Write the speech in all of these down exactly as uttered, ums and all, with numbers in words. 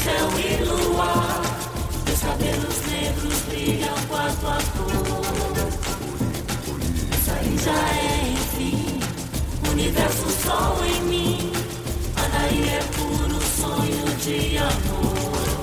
céu e lua, teus cabelos negros brilham com a tua cor. Isso aí já é, enfim, universo sol em mim. Anaí é puro sonho de amor.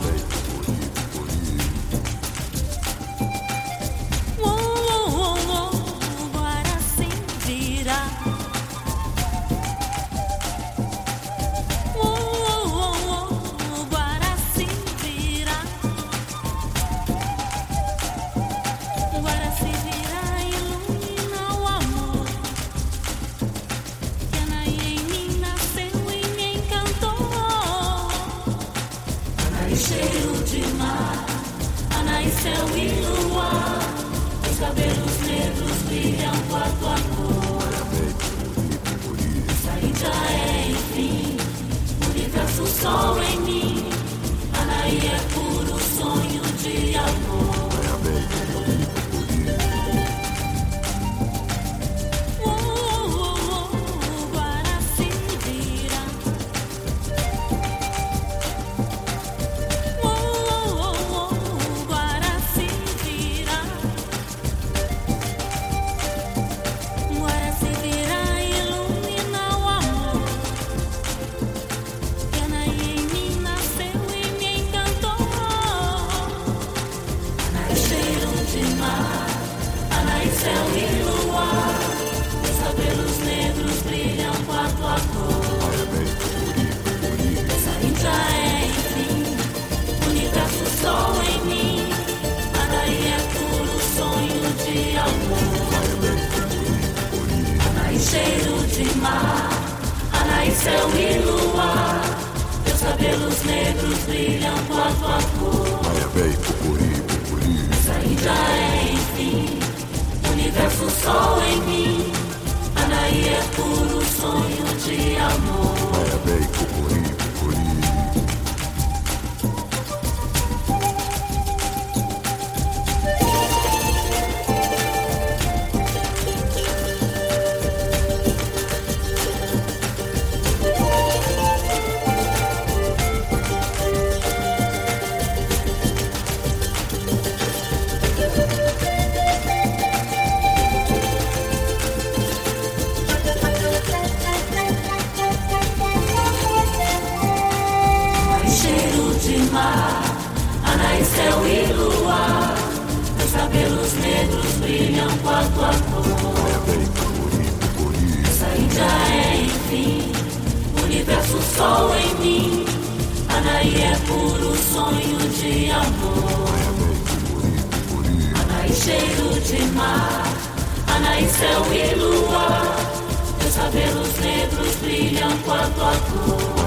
Cheiro de mar, Anaí, céu e lua, os cabelos negros brilham com a tua cor. Isso aí já é, enfim, universo sol em mim. Anaí é puro sonho de amor. Anaí, céu e lua, os cabelos negros brilham com a tua cor. Isso aí já é, enfim, universo sol em mim. Anaí é puro sonho de amor. Anaí, cheiro de mar, Anaí, céu e lua, teus cabelos negros brilham com a tua cor. Isso aí já é, enfim, universo sol em mim. Anaí é puro sonho de amor. Anaí, céu e lua, teus cabelos negros brilham com a tua cor. Isso aí já é, enfim, universo sol em mim. Anaí é puro sonho de amor. Anaí, cheiro de mar, Anaí, céu e lua, teus cabelos negros brilham com a tua cor.